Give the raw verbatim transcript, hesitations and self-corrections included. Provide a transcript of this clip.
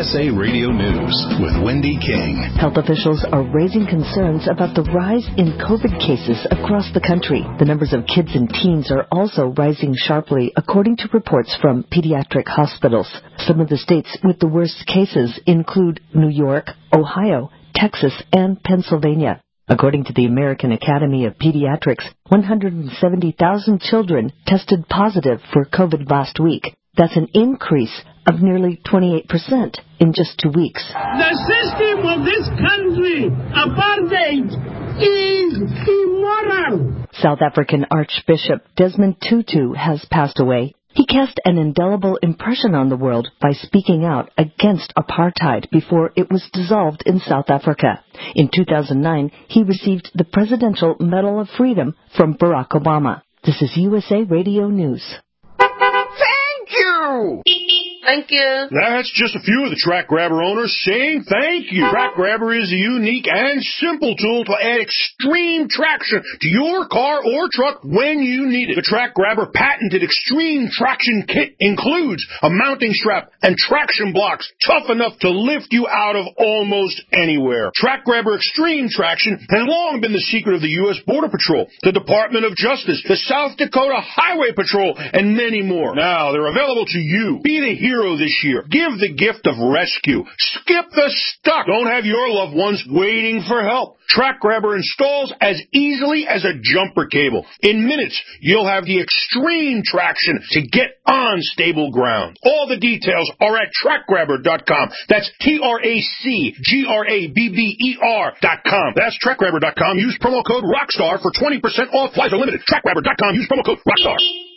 S A Radio News with Wendy King. Health officials are raising concerns about the rise in COVID cases across the country. The numbers of kids and teens are also rising sharply, according to reports from pediatric hospitals. Some of the states with the worst cases include New York, Ohio, Texas, and Pennsylvania. According to the American Academy of Pediatrics, one hundred seventy thousand children tested positive for COVID last week. That's an increase of nearly twenty-eight percent in just two weeks. The system of this country, apartheid, is immoral. South African Archbishop Desmond Tutu has passed away. He cast an indelible impression on the world by speaking out against apartheid before it was dissolved in South Africa. In two thousand nine, he received the Presidential Medal of Freedom from Barack Obama. This is U S A Radio News. Thank you! Thank you. That's just a few of the Track Grabber owners saying thank you. Track Grabber is a unique and simple tool to add extreme traction to your car or truck when you need it. The Track Grabber patented Extreme Traction Kit includes a mounting strap and traction blocks tough enough to lift you out of almost anywhere. Track Grabber Extreme Traction has long been the secret of the U S Border Patrol, the Department of Justice, the South Dakota Highway Patrol, and many more. Now, they're available to you. Be the hero this year. Give the gift of rescue. Skip the stuck. Don't have your loved ones waiting for help. Track Grabber installs as easily as a jumper cable. In minutes, you'll have the extreme traction to get on stable ground. All the details are at track grabber dot com. That's T R A C G R A B B E R dot com. That's track grabber dot com. Use promo code ROCKSTAR for twenty percent off. Flights are limited. track grabber dot com. Use promo code ROCKSTAR.